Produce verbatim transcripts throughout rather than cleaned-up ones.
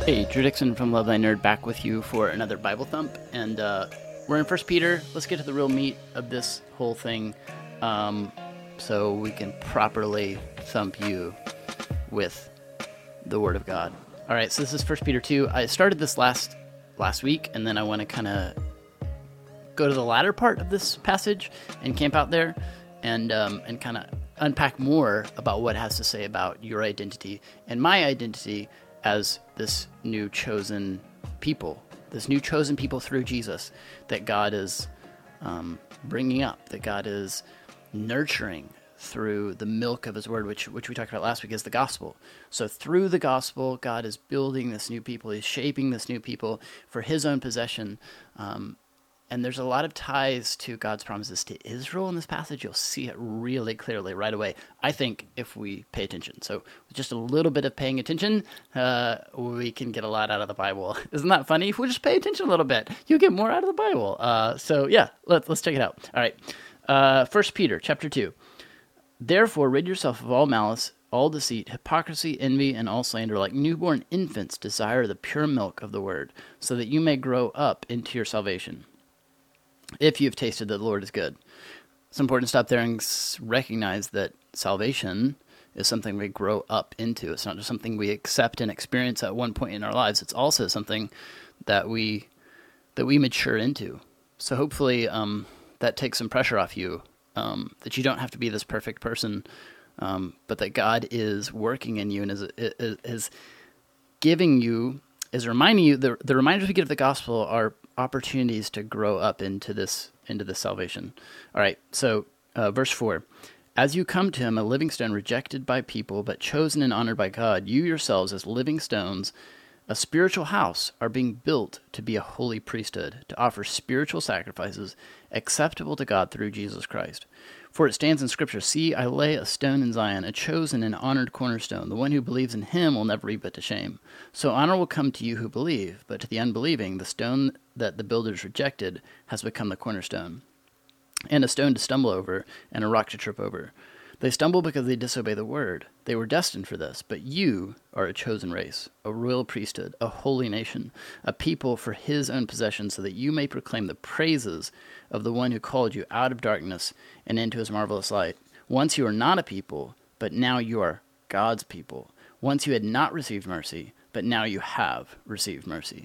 Hey, Drew Dixon from Love Thy Nerd back with you for another Bible Thump, and uh, we're in First Peter. Let's get to the real meat of this whole thing, um, so we can properly thump you with the Word of God. All right, so this is First Peter two. I started this last last week, and then I want to kind of go to the latter part of this passage and camp out there, and um, and kind of unpack more about what it has to say about your identity and my identity as this new chosen people, this new chosen people through Jesus that God is um, bringing up, that God is nurturing through the milk of his word, which which we talked about last week, is the gospel. So through the gospel, God is building this new people. He's shaping this new people for his own possession. Um, and there's a lot of ties to God's promises to Israel in this passage. You'll see it really clearly right away, I think, if we pay attention. So with just a little bit of paying attention, uh, we can get a lot out of the Bible. Isn't that funny? If we just pay attention a little bit, you'll get more out of the Bible. Uh, so yeah, let's, let's check it out. All right. Uh, First Peter chapter two. Therefore, rid yourself of all malice, all deceit, hypocrisy, envy, and all slander. Like newborn infants, desire the pure milk of the word, so that you may grow up into your salvation, if you've tasted that the Lord is good. It's important to stop there and recognize that salvation is something we grow up into. It's not just something we accept and experience at one point in our lives. It's also something that we that we mature into. So hopefully um, that takes some pressure off you. Um, that you don't have to be this perfect person, um, but that God is working in you and is, is, is giving you, is reminding you, the, the reminders we get of the gospel are opportunities to grow up into this, into this salvation. All right, so uh, verse four, as you come to him, a living stone rejected by people, but chosen and honored by God, you yourselves as living stones, a spiritual house, are being built to be a holy priesthood, to offer spiritual sacrifices acceptable to God through Jesus Christ. For it stands in Scripture, see, I lay a stone in Zion, a chosen and honored cornerstone. The one who believes in him will never be put to shame. So honor will come to you who believe, but to the unbelieving, the stone that the builders rejected has become the cornerstone, and a stone to stumble over, and a rock to trip over. They stumble because they disobey the word. They were destined for this, but you are a chosen race, a royal priesthood, a holy nation, a people for his own possession, so that you may proclaim the praises of the one who called you out of darkness and into his marvelous light. Once you were not a people, but now you are God's people. Once you had not received mercy, but now you have received mercy.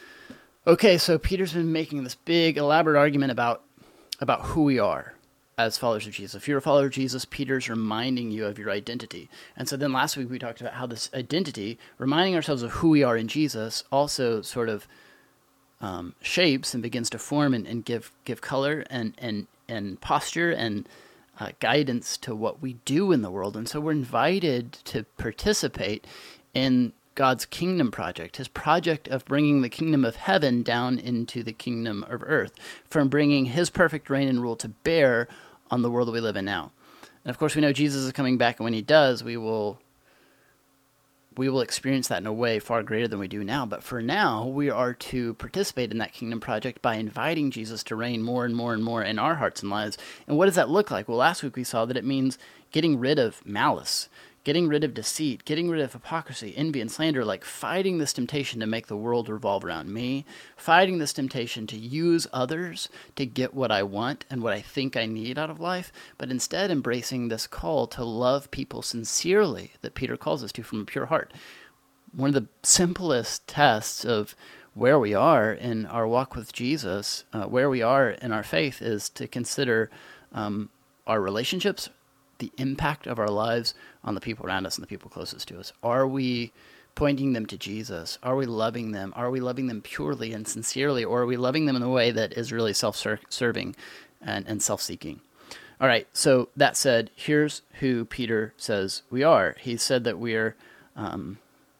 Okay, so Peter's been making this big, elaborate argument about, about who we are as followers of Jesus. If you're a follower of Jesus, Peter's reminding you of your identity. And so then last week we talked about how this identity, reminding ourselves of who we are in Jesus, also sort of um, shapes and begins to form and, and give give color and and and posture and uh, guidance to what we do in the world. And so we're invited to participate in God's kingdom project, his project of bringing the kingdom of heaven down into the kingdom of earth, from bringing his perfect reign and rule to bear on the world that we live in now. And of course, we know Jesus is coming back, and when he does, we will we will experience that in a way far greater than we do now. But for now, we are to participate in that kingdom project by inviting Jesus to reign more and more and more in our hearts and lives. And what does that look like? Well, last week we saw that it means getting rid of malice, getting rid of deceit, getting rid of hypocrisy, envy, and slander, like fighting this temptation to make the world revolve around me, fighting this temptation to use others to get what I want and what I think I need out of life, but instead embracing this call to love people sincerely that Peter calls us to from a pure heart. One of the simplest tests of where we are in our walk with Jesus, uh, where we are in our faith, is to consider um, our relationships, the impact of our lives on the people around us and the people closest to us. Are we pointing them to Jesus? Are we loving them? Are we loving them purely and sincerely? Or are we loving them in a way that is really self-serving and, and self-seeking? All right, so that said, here's who Peter says we are. He said that we're um,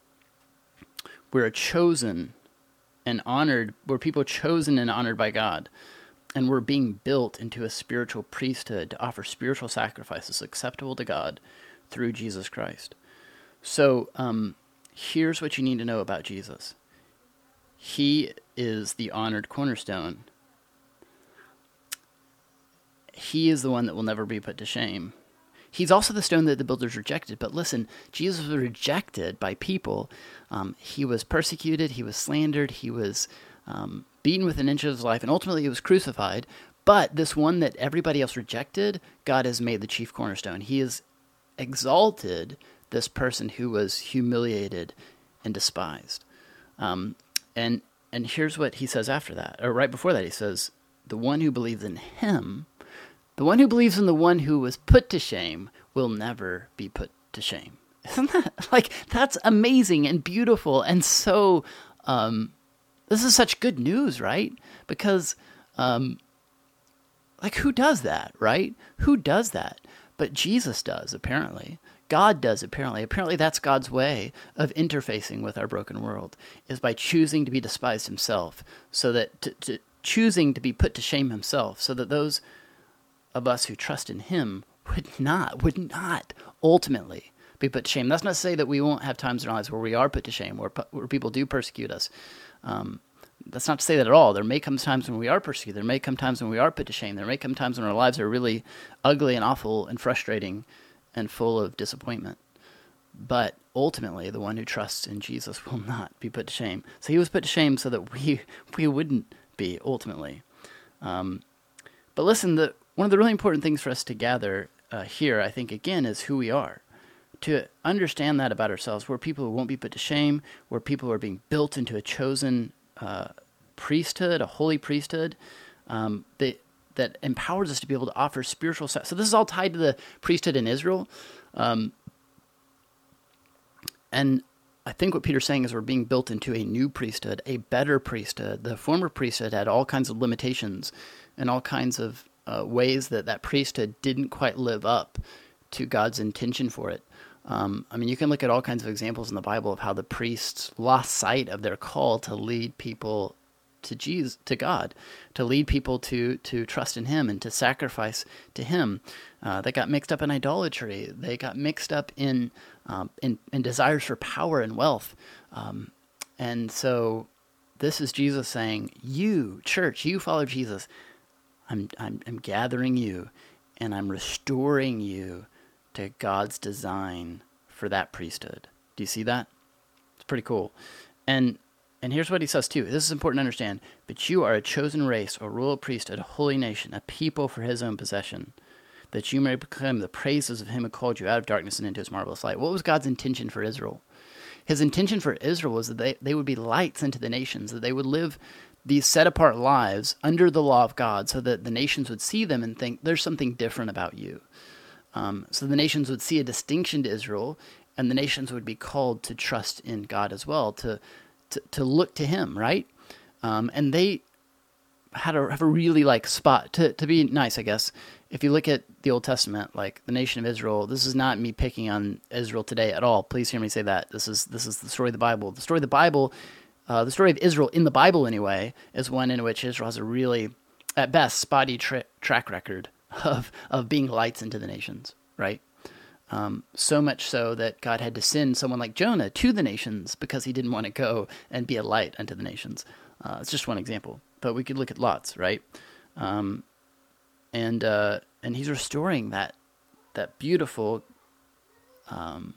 we're a chosen and honored, we're people chosen and honored by God. And we're being built into a spiritual priesthood to offer spiritual sacrifices acceptable to God through Jesus Christ. So um, here's what you need to know about Jesus. He is the honored cornerstone. He is the one that will never be put to shame. He's also the stone that the builders rejected. But listen, Jesus was rejected by people. Um, he was persecuted. He was slandered. He was um, beaten within an inch of his life. And ultimately, he was crucified. But this one that everybody else rejected, God has made the chief cornerstone. He has exalted this person who was humiliated and despised. Um, and and here's what he says after that, or right before that. He says, the one who believes in him, the one who believes in the one who was put to shame will never be put to shame. Isn't that, like, that's amazing and beautiful and so, um, this is such good news, right? Because, um, like, who does that, right? Who does that? But Jesus does, apparently. God does, apparently. Apparently that's God's way of interfacing with our broken world, is by choosing to be despised himself, so that, to, to choosing to be put to shame himself, so that those of us who trust in him would not, would not ultimately be put to shame. That's not to say that we won't have times in our lives where we are put to shame, where, where people do persecute us. Um, that's not to say that at all. There may come times when we are persecuted. There may come times when we are put to shame. There may come times when our lives are really ugly and awful and frustrating and full of disappointment. But ultimately, the one who trusts in Jesus will not be put to shame. So he was put to shame so that we we wouldn't be, ultimately. Um, but listen, the one of the really important things for us to gather uh, here, I think, again, is who we are. To understand that about ourselves. We're people who won't be put to shame. We're people who are being built into a chosen uh, priesthood, a holy priesthood, um, that, that empowers us to be able to offer spiritual... So this is all tied to the priesthood in Israel. Um, and I think what Peter's saying is we're being built into a new priesthood, a better priesthood. The former priesthood had all kinds of limitations and all kinds of uh, ways that that priesthood didn't quite live up to God's intention for it. Um, I mean, you can look at all kinds of examples in the Bible of how the priests lost sight of their call to lead people to Jesus, to God, to lead people to to trust in him and to sacrifice to him. Uh, they got mixed up in idolatry. They got mixed up in um, in, in desires for power and wealth. Um, and so this is Jesus saying, you, church, you follow Jesus. I'm, I'm, I'm gathering you and I'm restoring you to God's design for that priesthood. Do you see that? It's pretty cool. And and here's what he says too. This is important to understand. But you are a chosen race, a royal priesthood, a holy nation, a people for his own possession, that you may proclaim the praises of him who called you out of darkness and into his marvelous light. What was God's intention for Israel? His intention for Israel was that they, they would be lights into the nations, that they would live these set-apart lives under the law of God, so that the nations would see them and think, there's something different about you. Um, so the nations would see a distinction to Israel, and the nations would be called to trust in God as well, to to, to look to him, right? Um, and they had a have a really like spot to to be nice, I guess. If you look at the Old Testament, like the nation of Israel, this is not me picking on Israel today at all. Please hear me say that. This is this is the story of the Bible. The story of the Bible, uh, the story of Israel in the Bible anyway, is one in which Israel has a really, at best, spotty tra- track record of of being lights into the nations, right? Um, so much so that God had to send someone like Jonah to the nations because he didn't want to go and be a light unto the nations. Uh, it's just one example, but we could look at lots, right? Um, and uh, and he's restoring that that beautiful um,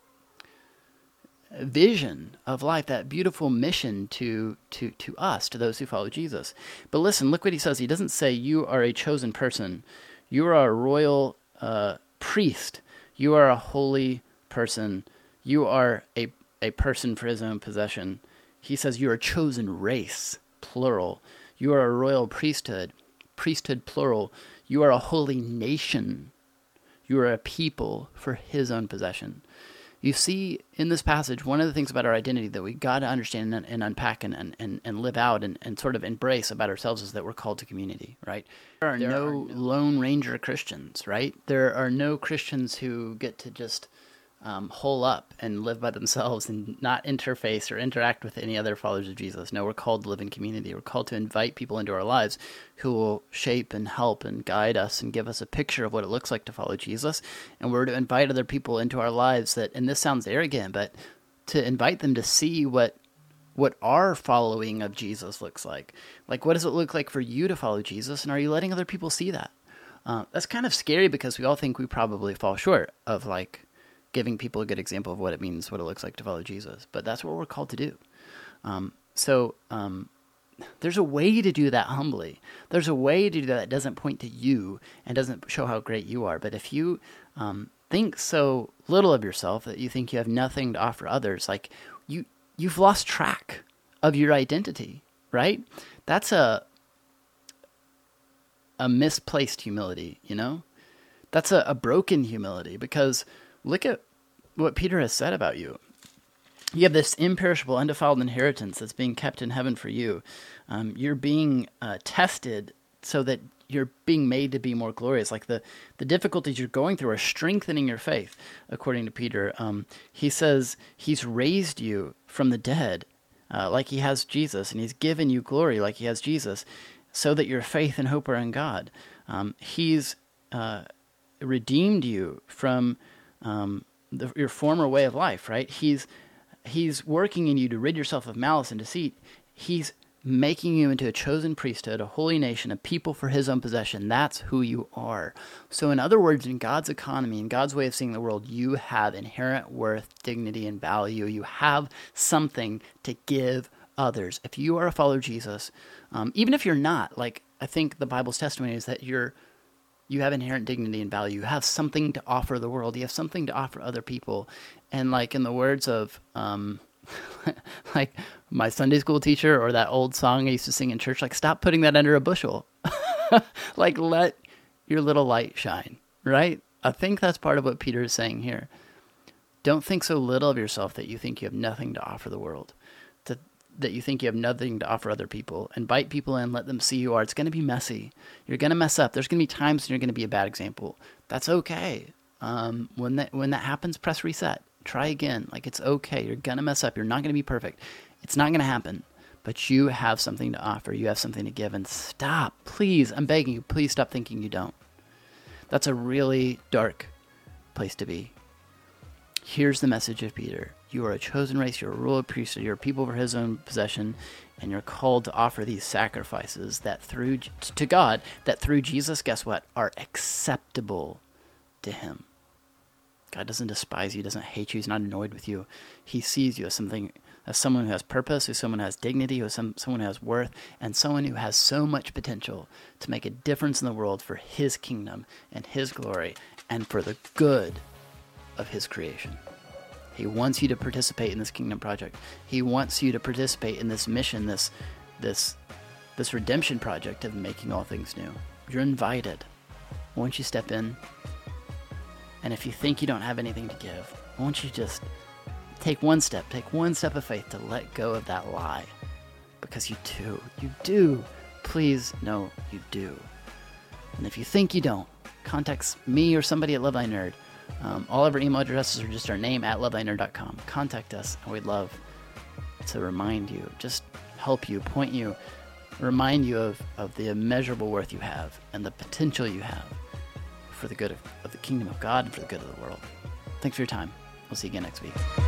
vision of life, that beautiful mission to to to us, to those who follow Jesus. But listen, look what he says. He doesn't say you are a chosen person. You are a royal uh, priest. You are a holy person. You are a, a person for his own possession. He says you are a chosen race, plural. You are a royal priesthood, priesthood plural. You are a holy nation. You are a people for his own possession. You see in this passage, one of the things about our identity that we got to understand and, and unpack and, and, and live out and, and sort of embrace about ourselves is that we're called to community, right? There are, there no, are no Lone Ranger Christians, right? There are no Christians who get to just um, hole up and live by themselves and not interface or interact with any other followers of Jesus. No, we're called to live in community. We're called to invite people into our lives who will shape and help and guide us and give us a picture of what it looks like to follow Jesus. And we're to invite other people into our lives that, and this sounds arrogant, but to invite them to see what what our following of Jesus looks like. Like, what does it look like for you to follow Jesus? And are you letting other people see that? Uh, that's kind of scary because we all think we probably fall short of like giving people a good example of what it means, what it looks like to follow Jesus. But that's what we're called to do. Um, so um, there's a way to do that humbly. There's a way to do that that doesn't point to you and doesn't show how great you are. But if you um, think so little of yourself that you think you have nothing to offer others, like you, you've lost track of your identity, right? That's a a misplaced humility, you know? That's a, a broken humility, because look at what Peter has said about you. You have this imperishable, undefiled inheritance that's being kept in heaven for you. Um, you're being uh, tested so that you're being made to be more glorious. Like the, the difficulties you're going through are strengthening your faith, according to Peter. Um, he says he's raised you from the dead uh, like he has Jesus, and he's given you glory like he has Jesus, so that your faith and hope are in God. Um, he's uh, redeemed you from um, the, your former way of life, right? He's He's working in you to rid yourself of malice and deceit. He's making you into a chosen priesthood, a holy nation, a people for his own possession. That's who you are. So in other words, in God's economy, in God's way of seeing the world, you have inherent worth, dignity, and value. You have something to give others. If you are a follower of Jesus, um, even if you're not, like I think the Bible's testimony is that you're you have inherent dignity and value. You have something to offer the world. You have something to offer other people. And like in the words of um, like my Sunday school teacher, or that old song I used to sing in church, like, stop putting that under a bushel. Like, let your little light shine, right? I think that's part of what Peter is saying here. Don't think so little of yourself that you think you have nothing to offer the world, to, that you think you have nothing to offer other people. Invite people in, let them see who you are. It's going to be messy. You're going to mess up. There's going to be times when you're going to be a bad example. That's okay. Um, when that when that happens, press reset. Try again. Like, it's okay. You're going to mess up. You're not going to be perfect. It's not going to happen. But you have something to offer. You have something to give. And stop. Please, I'm begging you, please stop thinking you don't. That's a really dark place to be. Here's the message of Peter. You are a chosen race. You're a royal priesthood. You're a people for his own possession. And you're called to offer these sacrifices that through to God, that through Jesus, guess what, are acceptable to him. God doesn't despise you, doesn't hate you, he's not annoyed with you. He sees you as something, as someone who has purpose, as someone who has dignity, as some, someone who has worth, and someone who has so much potential to make a difference in the world for his kingdom and his glory and for the good of his creation. He wants you to participate in this kingdom project. He wants you to participate in this mission, this this this redemption project of making all things new. You're invited. Won't you step in? And if you think you don't have anything to give, won't you just take one step, take one step of faith to let go of that lie? Because you do. You do. Please know you do. And if you think you don't, contact me or somebody at Love Thy Nerd. Um, all of our email addresses are just our name at love thy nerd dot com. Contact us, and we'd love to remind you, just help you, point you, remind you of, of the immeasurable worth you have and the potential you have for the good of, of the kingdom of God and for the good of the world. Thanks for your time. We'll see you again next week.